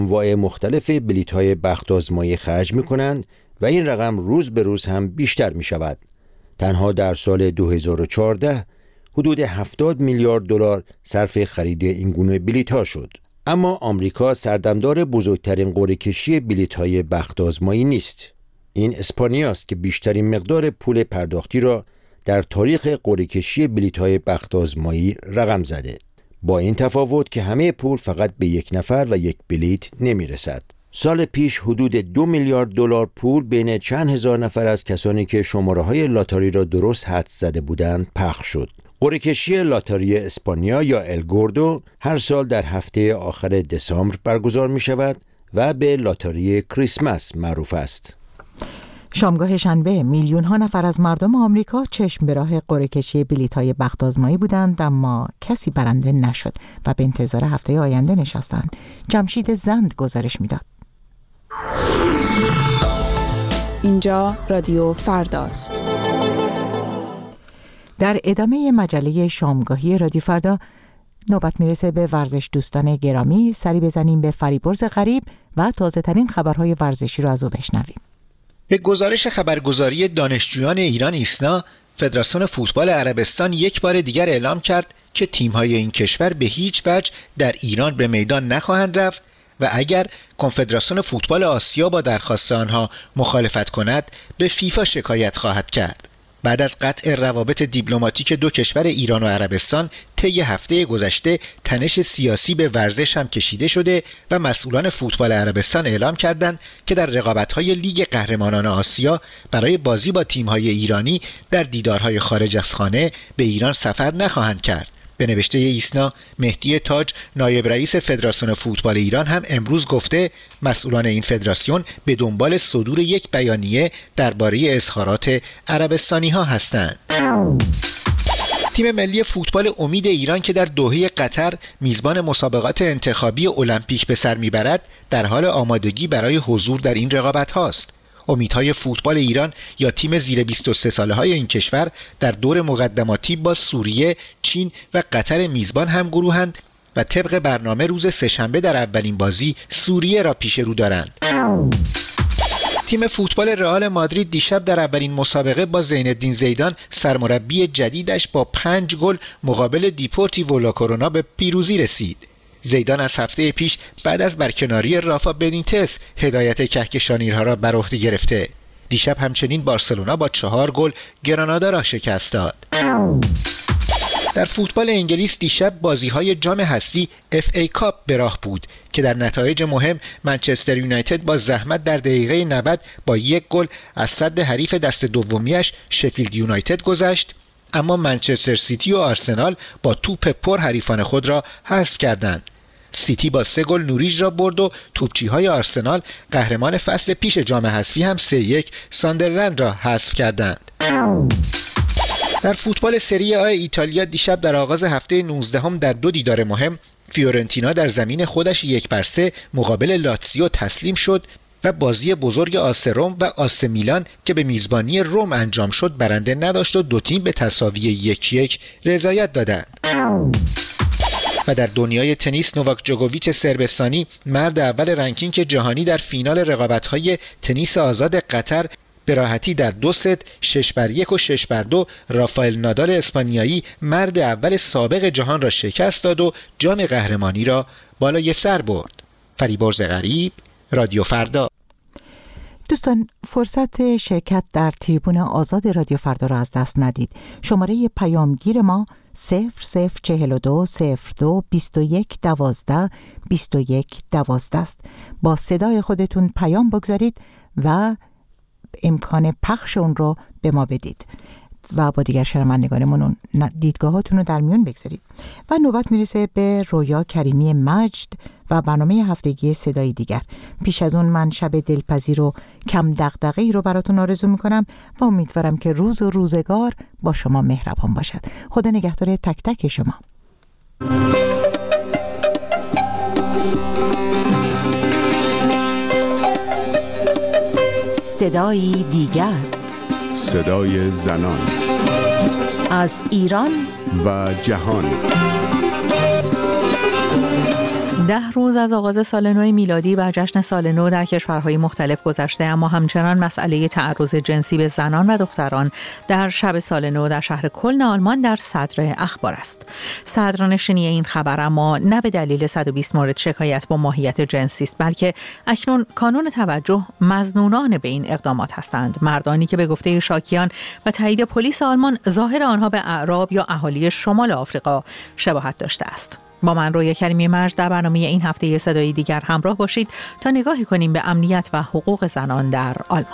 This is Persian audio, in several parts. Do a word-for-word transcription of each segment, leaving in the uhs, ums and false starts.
انواع مختلف بلیط‌های بخت آزمایی خرج می‌کنند و این رقم روز به روز هم بیشتر می‌شود. تنها در سال دو هزار و چهارده حدود هفتاد میلیارد دلار صرف خرید این گونه بلیط‌ها شد. اما آمریکا سردمدار بزرگترین قرعه‌کشی بلیط‌های بخت آزمایی نیست. این اسپانیاست که بیشترین مقدار پول پرداختی را در تاریخ قرعه‌کشی بلیط‌های بخت آزمایی رقم زده. با این تفاوت که همه پول فقط به یک نفر و یک بلیط نمی‌رسد. سال پیش حدود دو میلیارد دلار پول بین چند هزار نفر از کسانی که شماره‌های لاتاری را درست حدس زده بودند پخش شد. قرعه‌کشی لاتاری اسپانیا یا الگوردو هر سال در هفته آخر دسامبر برگزار می‌شود و به لاتاری کریسمس معروف است. شامگاه شنبه میلیون ها نفر از مردم آمریکا چشم به راه قرعه‌کشی بلیط‌های بخت آزمایی بودند، اما کسی برنده نشد و به انتظار هفته آینده نشستند. جمشید زند گزارش می‌داد. اینجا رادیو فرداست. در ادامه مجله شامگاهی رادیو فردا نوبت میرسه به ورزش دوستان گرامی. سری بزنیم به فریبرز غریب و تازه ترین خبرهای ورزشی رو از او بشنویم. به گزارش خبرگزاری دانشجویان ایران ایسنا، فدراسیون فوتبال عربستان یک بار دیگر اعلام کرد که تیم‌های این کشور به هیچ وجه در ایران به میدان نخواهند رفت و اگر کنفدراسیون فوتبال آسیا با درخواست آنها مخالفت کند به فیفا شکایت خواهد کرد. بعد از قطع روابط دیپلماتیک دو کشور ایران و عربستان طی هفته گذشته تنش سیاسی به ورزش هم کشیده شده و مسئولان فوتبال عربستان اعلام کردند که در رقابت‌های لیگ قهرمانان آسیا برای بازی با تیم‌های ایرانی در دیدارهای خارج از خانه به ایران سفر نخواهند کرد. به نوشته ایسنا، مهدی تاج نایب رئیس فدراسیون فوتبال ایران هم امروز گفته مسئولان این فدراسیون به دنبال صدور یک بیانیه درباره اظهارات عربستانی ها هستند. تیم ملی فوتبال امید ایران که در دوحه قطر میزبان مسابقات انتخابی المپیک به سر میبرد در حال آمادگی برای حضور در این رقابت هاست. امیدهای فوتبال ایران یا تیم زیر بیست و سه ساله های این کشور در دور مقدماتی با سوریه، چین و قطر میزبان هم گروهند و طبق برنامه روز سه‌شنبه در اولین بازی سوریه را پیش رو دارند. تیم فوتبال رئال مادرید دیشب در اولین مسابقه با زین‌الدین زیدان سرمربی جدیدش با پنج گل مقابل دیپورتیو لا کرونا به پیروزی رسید. زیدان از هفته پیش بعد از برکناری رافا بنیتس هدایت کهکشانی‌ها را بر عهده گرفته. دیشب همچنین بارسلونا با چهار گل گرانادا را شکست داد. در فوتبال انگلیس دیشب بازی‌های جام حذفی اف ای کاپ به راه بود که در نتایج مهم منچستر یونایتد با زحمت در دقیقه نود با یک گل از صد حریف دست دومیش شفیلد یونایتد گذشت، اما منچستر سیتی و آرسنال با توپ پر حریفان خود را حذف کردند. سیتی با سه گل نوریج را برد و توپچی‌های آرسنال قهرمان فصل پیش جام حذفی هم سه یک ساندرلند را حذف کردند. در فوتبال سری آ ایتالیا دیشب در آغاز هفته نوزدهم در دو دیدار مهم فیورنتینا در زمین خودش یک بر سه مقابل لاتزیو تسلیم شد و بازی بزرگ آس روم و آس میلان که به میزبانی روم انجام شد برنده نداشت و دو تیم به تساوی یک یک رضایت دادند. و در دنیای تنیس نوواک جوکوویچ صربستانی مرد اول رنکینگ جهانی در فینال رقابت‌های تنیس آزاد قطر به راحتی در دو ست شش بر یک و شش بر دو رافائل نادال اسپانیایی مرد اول سابق جهان را شکست داد و جام قهرمانی را بالای سر برد. فریبرز غریب، رادیو فردا. دوستان، فرصت شرکت در تریبون آزاد رادیو فردا را از دست ندید. شماره پیامگیر ما صفر صفر چهل و دو صفر دو بیست و یک دوازده بیست و یک دوازده است. با صدای خودتون پیام بگذارید و امکان پخش اون رو به ما بدید و با دیگر شنوندگانمون دیدگاهاتون رو در میون بگذارید. و نوبت میرسه به رویا کریمی مجد و برنامه هفتگی صدای دیگر. پیش از اون من شب دلپذیر و کم دغدغه‌ای رو براتون آرزو میکنم و امیدوارم که روز و روزگار با شما مهربان باشد. خدا نگهدار تک تک شما. صدای دیگر، صدای زنان از ایران و جهان ده روز از آغاز سال نو میلادی و جشن سال نو در کشورهای مختلف گذشته، اما همچنان مسئله تعرض جنسی به زنان و دختران در شب سال نو در شهر کلن آلمان در صدر اخبار است. صدرنشینی این خبر اما نه به دلیل صد و بیست مورد شکایت با ماهیت جنسی است، بلکه اکنون کانون توجه مظنونان به این اقدامات هستند، مردانی که به گفته شاکیان و تایید پلیس آلمان ظاهر آنها به اعراب یا اهالی شمال آفریقا شباهت داشته است. با من رویا کریمی مرج در برنامه این هفته صدای دیگر همراه باشید تا نگاهی کنیم به امنیت و حقوق زنان در آلمان.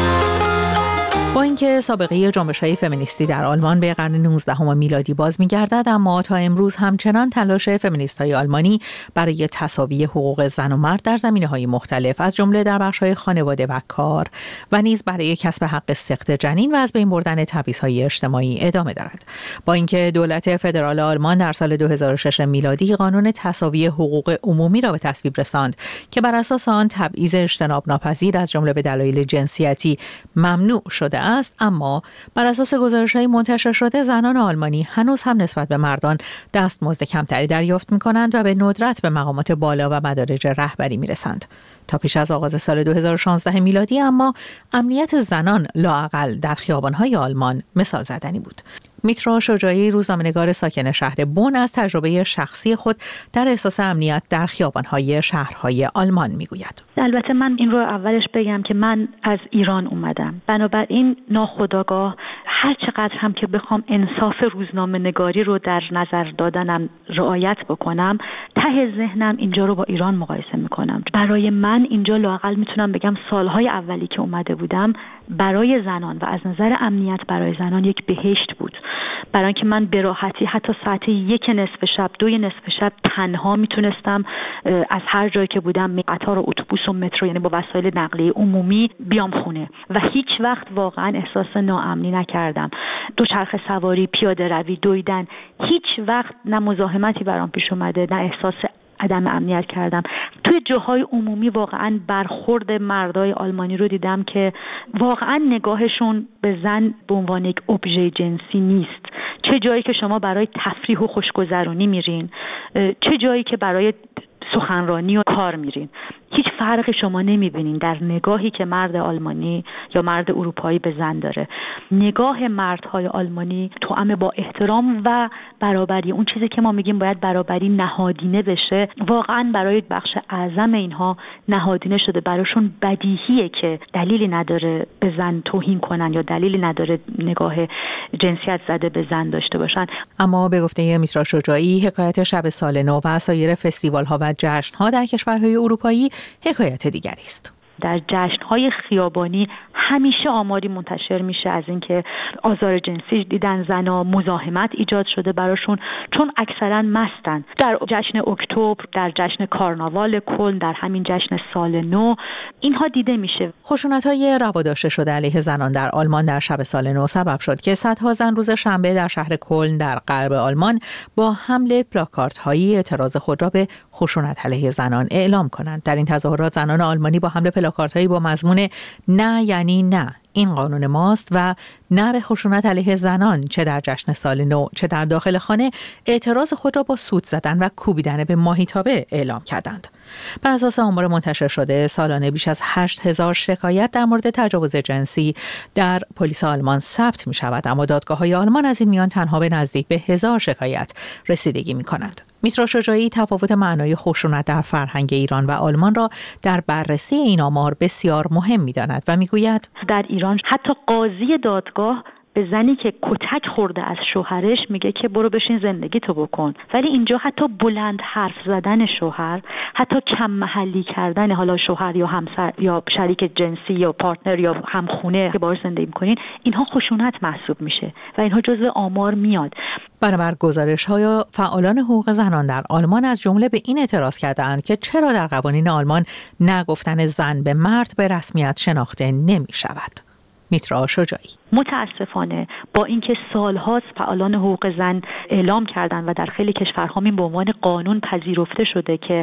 با اینکه سابقه جنبش‌های فمینیستی در آلمان به قرن نوزدهم میلادی باز می‌گردد، اما تا امروز همچنان تلاش فمینیست‌های آلمانی برای تساوی حقوق زن و مرد در زمینه‌های مختلف از جمله در بخش‌های خانواده و کار و نیز برای کسب حق سقط جنین و از بین بردن تبعیض‌های اجتماعی ادامه دارد. با اینکه دولت فدرال آلمان در سال دو هزار و شش میلادی قانون تساوی حقوق عمومی را به تصویب رساند که بر اساس آن تبعیض اجتناب ناپذیر از جمله به دلایل جنسیتی ممنوع شده است، اما بر اساس گزارش‌های منتشر شده زنان آلمانی هنوز هم نسبت به مردان دستمزد کمتری دریافت می‌کنند و به ندرت به مقامات بالا و مدارج رهبری می‌رسند. تا پیش از آغاز سال دو هزار و شانزده میلادی اما امنیت زنان لااقل در خیابان‌های آلمان مثال زدنی بود. میترا شجاعی، روزنامه‌نگار ساکن شهر بون، از تجربه شخصی خود در احساس امنیت در خیابان‌های شهرهای آلمان میگوید. البته من این رو اولش بگم که من از ایران اومدم، بنابراین ناخودآگاه هر چقدر هم که بخوام انصاف روزنامه‌نگاری رو در نظر دادنم رعایت بکنم، ته ذهنم اینجا رو با ایران مقایسه میکنم. برای من اینجا لااقل میتونم بگم سالهای اولی که اومده بودم برای زنان و از نظر امنیت برای زنان یک بهشت بود، برای اینکه من به راحتی حتی ساعت یک نصف شب، دوی نصف شب تنها میتونستم از هر جایی که بودم، قطار و اتوبوس و مترو، یعنی با وسایل نقلیه عمومی، بیام خونه و هیچ وقت واقعا احساس ناامنی نکردم. دوچرخه سواری، پیاده روی، دویدن، هیچ وقت نه مزاحمتی برام پیش اومده نه احساس عدم امنیت کردم. توی جاهای عمومی واقعا برخورد مردای آلمانی رو دیدم که واقعا نگاهشون به زن به عنوان یک ابژه جنسی نیست. چه جایی که شما برای تفریح و خوشگذرانی میرین، چه جایی که برای سخنرانی و کار میرین، هیچ فرقی شما نمیبینین در نگاهی که مرد آلمانی یا مرد اروپایی به زن داره. نگاه مردهای آلمانی توأم با احترام و برابری، اون چیزی که ما میگیم باید برابری نهادینه بشه، واقعا برای بخش اعظم اینها نهادینه شده. براشون بدیهیه که دلیلی نداره به زن توهین کنن یا دلیلی نداره نگاه جنسیت زده به زن داشته باشن. اما به گفته میترا شجاعی، حکایت شب سال نو و سایر فستیوال‌ها و جشن‌ها در کشورهای اروپایی حکایت دیگری است. در جشن‌های خیابانی همیشه آماری منتشر میشه از اینکه آزار جنسی دیدن زنا، مزاحمت ایجاد شده براشون، چون اکثرا مستن. در جشن اکتبر، در جشن کارناوال کلن، در همین جشن سال نو اینها دیده میشه. خشونت‌های روا شده علیه زنان در آلمان در شب سال نو سبب شد که صدها زن روز شنبه در شهر کلن در غرب آلمان با حمل پلاکاردهایی اعتراض خود را به خشونت علیه زنان اعلام کنند. در این تظاهرات زنان آلمانی با حمل پلاکاردهایی با مضمون نه یعنی نه، این قانون ماست و نه به خشونت علیه زنان، چه در جشن سال نو چه در داخل خانه، اعتراض خود را با سوت زدن و کوبیدن به ماهیتابه اعلام کردند. بر اساس آمار منتشر شده سالانه بیش از هشت هزار شکایت در مورد تجاوز جنسی در پلیس آلمان ثبت می شود، اما دادگاه‌های آلمان از این میان تنها به نزدیک به هزار شکایت رسیدگی می کنند. میترا شجاعی تفاوت معنای خشونت در فرهنگ ایران و آلمان را در بررسی این آمار بسیار مهم می‌داند و میگوید در ایران حتی قاضی دادگاه به زنی که کتک خورده از شوهرش میگه که برو بشین زندگی تو بکن، ولی اینجا حتی بلند حرف زدن شوهر، حتی کم محلی کردن حالا شوهر یا همسر یا شریک جنسی یا پارتنر یا همخونه که باهاش زندگی میکنین، اینها خشونت محسوب میشه و اینها جزو آمار میاد. بنابر گزارش‌های فعالان حقوق زنان در آلمان از جمله به این اعتراض کرده‌اند که چرا در قوانین آلمان نگفتن زن به مرد به رسمیت شناخته نمی‌شود. میترا شجاعی: متاسفانه با اینکه سال‌هاست فعالان حقوق زن اعلام کردن و در خیلی کشورها این به عنوان قانون پذیرفته شده که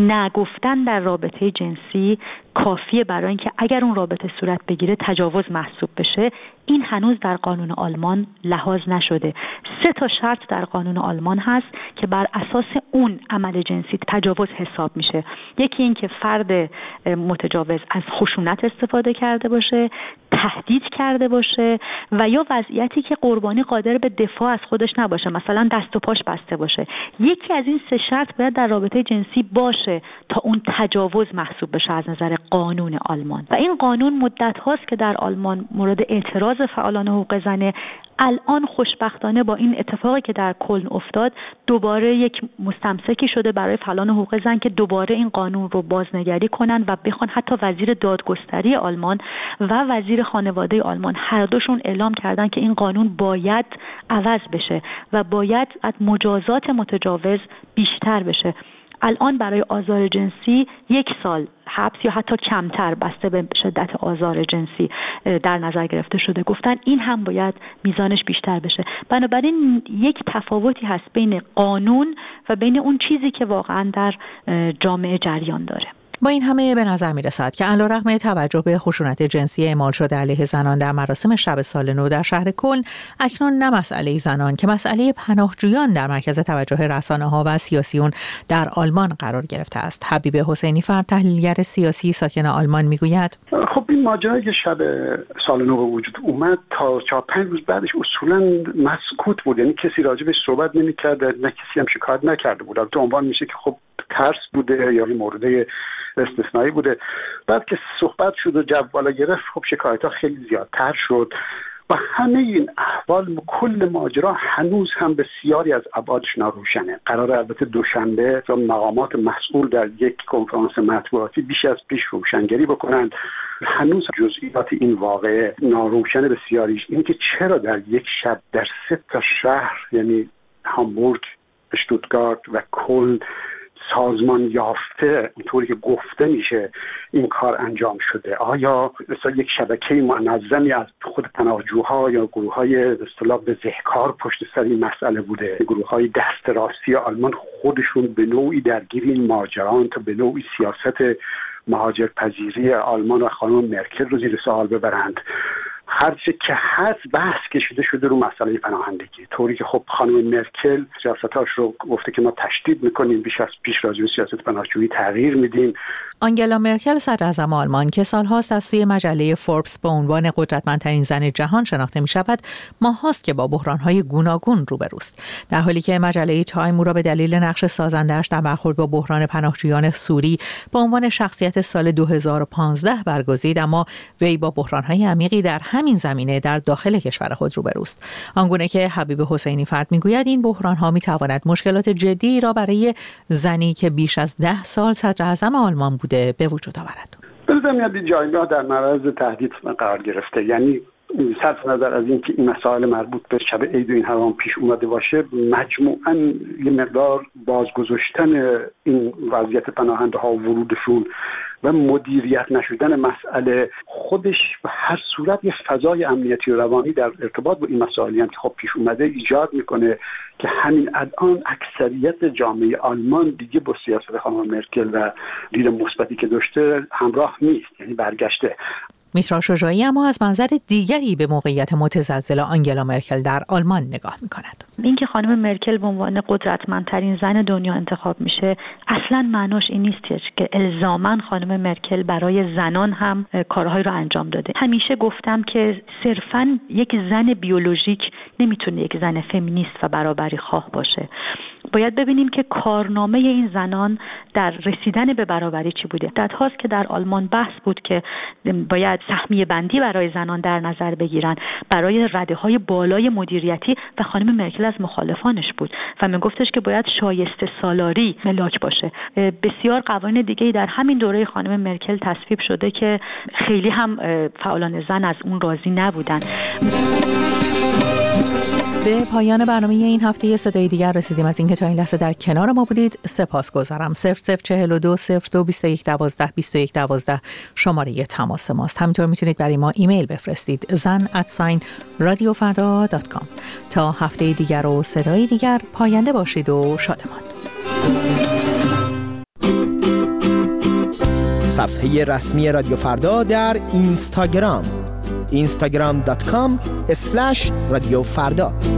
نگفتن در رابطه جنسی کافیه برای اینکه اگر اون رابطه صورت بگیره تجاوز محسوب بشه، این هنوز در قانون آلمان لحاظ نشده. سه تا شرط در قانون آلمان هست که بر اساس اون عمل جنسی تجاوز حساب میشه. یکی این که فرد متجاوز از خشونت استفاده کرده باشه، تهدید کرده باشه و یا وضعیتی که قربانی قادر به دفاع از خودش نباشه، مثلا دست و پاش بسته باشه. یکی از این سه شرط باید در رابطه جنسی باشه تا اون تجاوز محسوب بشه از نظر قانون آلمان. و این قانون مدت هاست که در آلمان مورد اعتراض فعالان حقوق زنه. الان خوشبختانه با این اتفاقی که در کلن افتاد دوباره یک مستمسکی شده برای فعالان حقوق زن که دوباره این قانون رو بازنگری کنن و بخوان. حتی وزیر دادگستری آلمان و وزیر خانواده آلمان هر دوشون اعلام کردن که این قانون باید عوض بشه و باید از مجازات متجاوز بیشتر بشه. الان برای آزار جنسی یک سال حبس یا حتی کمتر بسته به شدت آزار جنسی در نظر گرفته شده. گفتن این هم باید میزانش بیشتر بشه. بنابراین یک تفاوتی هست بین قانون و بین اون چیزی که واقعا در جامعه جریان داره. با این همه به نظر می رسد که علیرغم توجه به خشونت جنسی اعمال شده علیه زنان در مراسم شب سال نو در شهر کلن، اکنون نه مسئله زنان که مسئله پناهجویان در مرکز توجه رسانه‌ها و سیاسیون در آلمان قرار گرفته است. حبیب حسینی فرد، تحلیلگر سیاسی ساکن آلمان، میگوید خب این ماجرایی که شب سال نو به وجود اومد تا چهار پنج روز بعدش اصولا مسکوت بود، یعنی کسی راجبش صحبت نمی‌کرد، نه کسی هم شکایت نکرده بود. تو عنوان میشه که خب ترس بوده یا مورد استثنایی بوده. بعد که صحبت شد و جو بالا گرفت، خب شکایت‌ها خیلی زیادتر شد و همه این احوال، کل ماجرا هنوز هم بسیاری از ابعادش ناروشنه. قرار البته دوشنبه مقامات مسئول در یک کنفرانس مطبوعاتی بیش از پیش روشنگری بکنند. هنوز جزئیات این واقعه ناروشن بسیاریش. این که چرا در یک شب در سه تا شهر، یعنی هامبورگ، اشتوتگارت و کلن، سازمان یافته اونطوری که گفته میشه این کار انجام شده. آیا مثلا یک شبکه منظمی از خود پناهجوها یا گروه‌های به اصطلاح بزهکار پشت سر این مسئله بوده؟ گروه‌های دست راستی آلمان خودشون به نوعی درگیر این ماجران تا به نوعی سیاست مهاجرپذیری آلمان و خانم مرکل رو زیر سوال ببرند. هرچه که هست بحث کشیده شده رو مسئله پناهندگی، طوری که خب خانم مرکل سیاستاش رو گفته که ما تشدید میکنیم، بیش از پیش راجع به سیاست پناهجویی تغییر میدیم. آنگلا مرکل صدراعظم آلمان که سالهاست از سوی مجله فوربس به عنوان قدرتمندترین زن جهان شناخته میشود، ماهاست که با بحرانهای گوناگون روبروست، در حالی که مجله تایم او را به دلیل نقش سازنده‌اش در برخورد با بحران پناهجویان سوری به عنوان شخصیت سال دو هزار و پانزده برگزید، اما وی با بحرانهای عمیقی در همین زمینه در داخل کشور خود روبروست. آنگونه که حبیب حسینی فرد میگوید این بحران‌ها میتواند مشکلات جدی را برای زنی که بیش از ده سال صدراعظم آلمان بوده به وجود آورد. به میاد جایگاه در معرض تهدید قرار گرفته، یعنی صرف نظر از اینکه این مسائل مربوط به شب عید و این حرام پیش اومده باشه، مجموعاً یه مقدار بازگذاشتن این وضعیت پناهنده ها و ورودشون و مدیریت نشدن مسئله خودش به هر صورت یه فضای امنیتی و روانی در ارتباط با این مسائلی هم که خب پیش اومده ایجاد میکنه که همین الان اکثریت جامعه آلمان دیگه با سیاست خانم مرکل و دید مثبتی که داشته همراه نیست، یعنی برگشته. میترا شجاعی اما از منظر دیگری به موقعیت متزلزل آنگلا مرکل در آلمان نگاه میکند. اینکه خانم مرکل به عنوان قدرتمندترین زن دنیا انتخاب میشه اصلا معناش این نیست که الزاما خانم مرکل برای زنان هم کارهایی رو انجام داده. همیشه گفتم که صرفا یک زن بیولوژیک نمیتونه یک زن فمینیست و برابری خواه باشه. باید ببینیم که کارنامه این زنان در رسیدن به برابری چی بوده. دت هاست که در آلمان بحث بود که باید سهمیه بندی برای زنان در نظر بگیرن برای رده‌های بالای مدیریتی و خانم مرکل از مخالفانش بود و من گفتش که باید شایسته سالاری ملاک باشه. بسیار قوانین دیگه‌ای در همین دوره خانم مرکل تصویب شده که خیلی هم فعالان زن از اون راضی نبودن. به پایان برنامه این هفته صدای دیگر رسیدیم. از اینکه تا این لحظه در کنار ما بودید سپاسگزارم. صفر صفر چهل و دو صفر دو بیست و یک دوازده بیست و یک دوازده شماره تماس ماست. همینطور میتونید برای ما ایمیل بفرستید زن ات ساین رادیو فردا دات کام. تا هفته دیگر و صدای دیگر پاینده باشید و شادمان. صفحه رسمی رادیو فردا در اینستاگرام اینستاگرام دات کام اسلش رادیو فردا.